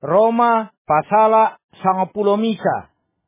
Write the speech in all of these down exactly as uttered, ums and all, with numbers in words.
Roma pasala sangapulo misa.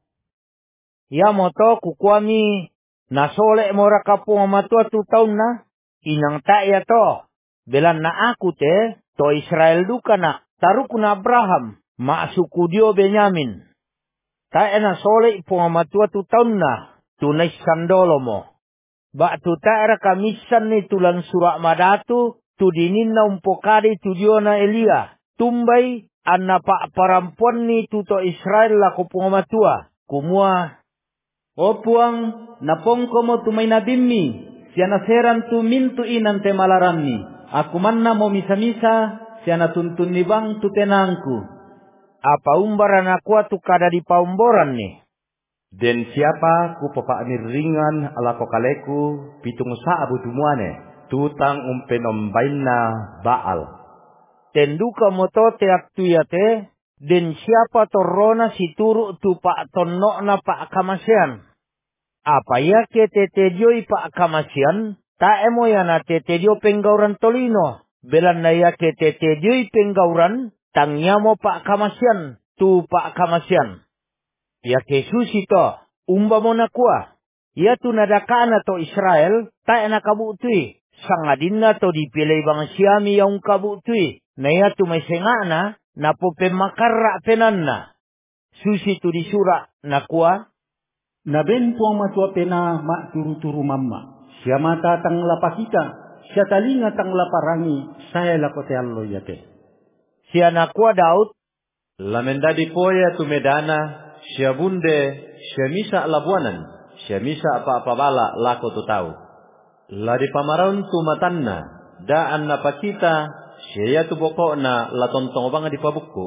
Ya moto kukuami nasole mora kapung matua tu taun na inang ta ya to belan na aku te to Israel duka na taruku na Abraham ma suku dio Benyamin ta ena sole ipung matua tu taun na tunai sandolo mo ba tu ta era kamisan ni tulan surak madatu tu dinin na umpokade tu dio na Elia tumbai anna pa parampuan ni tu to Israel la kupung matua kumua. O puang, napong ko mo tumay na dimmi, siya naseran tu mintu inan te malaramni. Aku man na mo misa-misa, siya natuntun ni bang tu tenangku. Apa umbaran aku tu kada di paumboran ni? Den siapa ku papa ringan ala ko kaleku, pitung sa abu tumuane, tutang umpenom baina Baal. Tenduka moto te aktuyate, den siapa torona si turu tu pak tonok na pak kamasian. Apa ya ke tetedioi pak kamasian, ta emo ya na tetedio penggauran tolino. Belan na ya ke tetedioi penggauran, tangnya mo pak kamasian, tu pak kamasian. Ya ke susi to, umba mo na kuah. Ya tu nadakana to Israel, ta ena kabutui. Sangadin na to dipilay bang siyami yung kabutui. Na ya tu may sengana, na po pemakarra penan na. Susi tu disura na kuah. Naben puang matua pena mak turu-turu mamma. Siya mata tang lapakita, siya talinga tang laparangi, saya lakote allo yate. Siya nakua Daud. Lamendadi poya tu medana, siya bunde, siya misa labuanan, siya misa apa-apa bala lako tu tau. Ladi pamaraun tu matanna, daan napakita, siya tu bokokna la tontong banga di pabukku.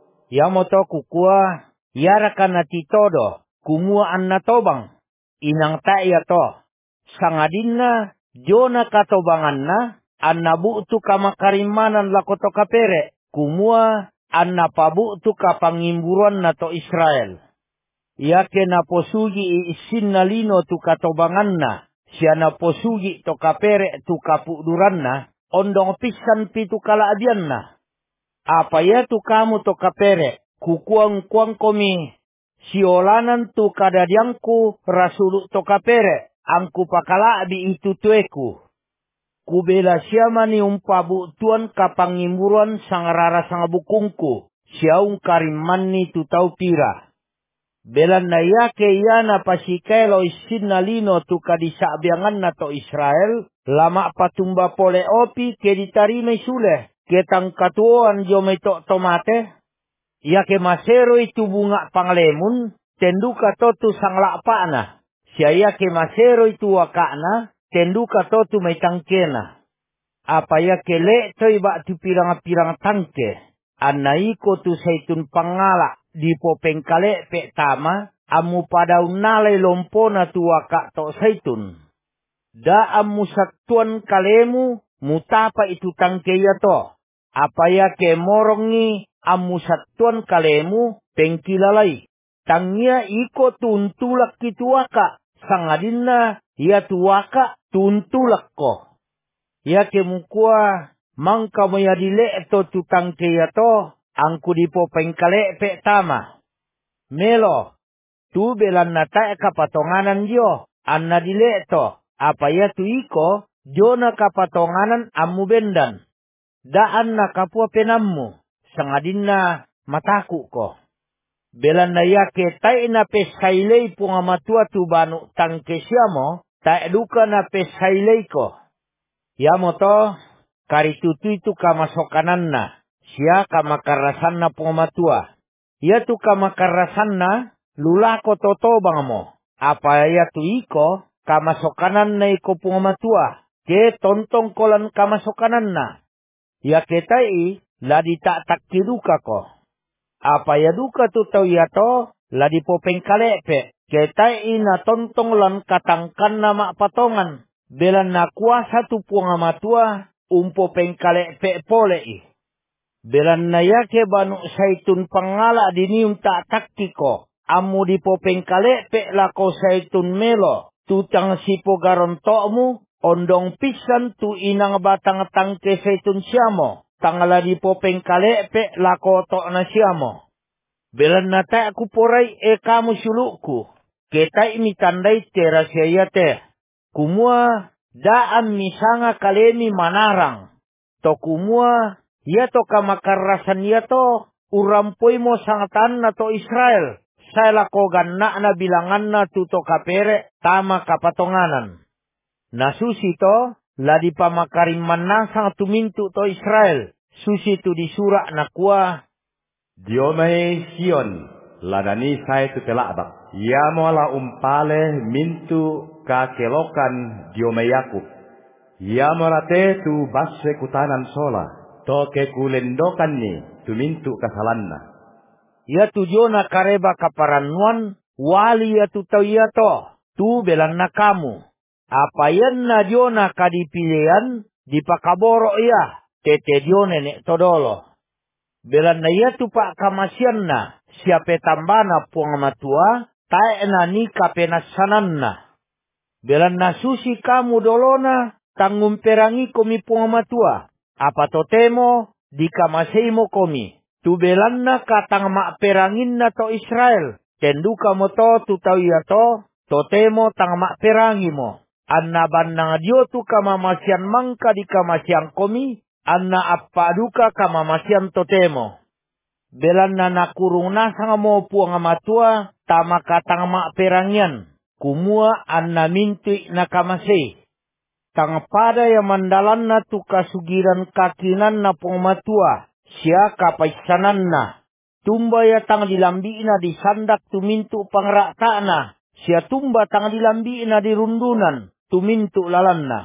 Ya moto kukua, yarakan na titodo. Kumuaan na tobang, inang tayo to. Sangadin na, Jona katobangan na, an nabutu kamakarimanan lakoto kapere. Kumua, an napabutu kapangimburuan na to Israel. Yake na posugi isin na lino tu katobangan na, siya na posugi to kapere tu kapuduran na, ondong pisan pitu kalaadian na. Apa ya tu kamu to kapere, kukuang-kuang komi, siolanan tu kadadiangku rasuluk to kapere, angku pakala di itu tueku. Kubela siama ni umpabu tuan kapangimburuan sangarara sangabukungku, siaung kariman ni tu tau pira. Belan na yake yana pasikailo isin na lino tu kadisabiangan na to Israel, lama patumba pole opi ke ditarime sule, ketang katuoan jome to tomate. Yake masero itu bunga panglemun, tenduka totu sang lakpana. Siya yake masero itu wakana, tenduka totu may tangkena. Apa yake le toy ba tu pirang-pirang tangke. Anaiko tu saitun pangala, di popengkale pe tama, amu pada unalay lompona tu waka to saitun. Da amu saktuan kalemu, mutapa itu tangke yato. Apa yake morongi, amu satuan kalemu pengkilalai. Tangnya iko tuntulak kituaka. Sangadina ya tuwaka tuntulak ko. Ya kemukua mangka mayadile to tutangke yato angku dipo pengkale pe tama. Melo tu belan nata kapatonganan dio anna dile to. Apa ya tu iko jona kapatonganan amu bendan. Daan na kapua penammu, sangadina mataku ko. Belan na yake tay na pesailay po nga matua tu banu tangke siyamo, tay duka na pesailay ko. Yamo to, karitutu itu kamasokanan na, siya kamakarasan na po nga matua. Ya tu kamakarasan na, lulako totobang mo. Apa ya tu iko, kamasokanan na iko po nga matua, ke tontong kolan kamasokanan na. Ya ketai ladi tak tak kiduka ko. Apa ya duka tu tau ya to ladi popeng kalepe. Ketai na tontong lan katangkan nama patongan. Belan na kuasa tu puang amatua umpo pengkalepe polei. Belan na yake banu saitun pangala dinium tak taktiko. Amu di popeng kalepe lako saitun melo. Tutang sipo garontokmu. Ondong pisan tu inang batang tangke saitun siamo. tangala di popeng kale pe lako to na siamo. Belan na ta aku porai e kamu suluku. Ketai mi tandai tera siya te. Kumua daan misanga kalemi manarang. To kumua ya to kamakarasan ya to urampoi mo sangatan na to Israel. Saya lako ganna na bilangan na tuto kapere tama kapatonganan. Nasusi to ladi pamakarim manasang tumintu to Israel. Susi tu disura na kuah. Diomai Sion, ladani sai tu telabak. Ya moala umpale mintu kakelokan diomai Yakub. Ya morate tu baswe kutanan sola. Toke kulendokan ni tu mintu kasalanna. Ya tu jona kareba kaparanuan wali ya tu tau ya to. Tu belan na kamu. Apa yan na jona kadipilian dipakaboro ya. Tete dione nek todolo. Belan na ya tu pak kamasian na siape tambana puang matua tae na ni kapenasanan na. Belan na susi kamu dolona tanggung perangi komi puang matua. Apa totemo di kamaseimo komi. Tu belan na katang mak perangin na to Israel. Tendu kamo to tu tau ya to totemo tang mak perangi mo. Anna banang dio tu kamamasian mangka di kamasian komi. Anna apa duka kamamasian totemo. Belan na nakurung nasang mo puang matua tama katang mak perangian. Kumua anna mintui na kamase. Tang pada yang mandalan na tu kasugiran kakinan na puang matua. Sia kapaisanan na. Tumba ya tang dilambi na di sandak tumintu pangrakta na. Sia tumba tang dilambi na di rundunan tumintu lalan na.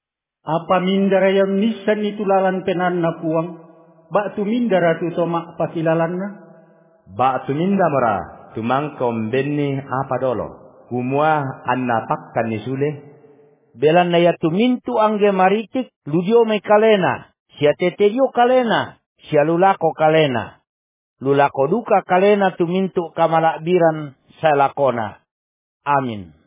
Apa mindara yang nisan itu lalan penan na puang? Bak tu mindara tu tomak pakilalan na? Bak tu mindamara tumangkom benni apa dolo. Kumua anna pakkan ni sule. Belan na ya tumintu angge maritik ludio me kalena. Sia teterio kalena. Sia lulako kalena. Lulako duka kalena tumintu kamalakbiran sa lakona. Amin.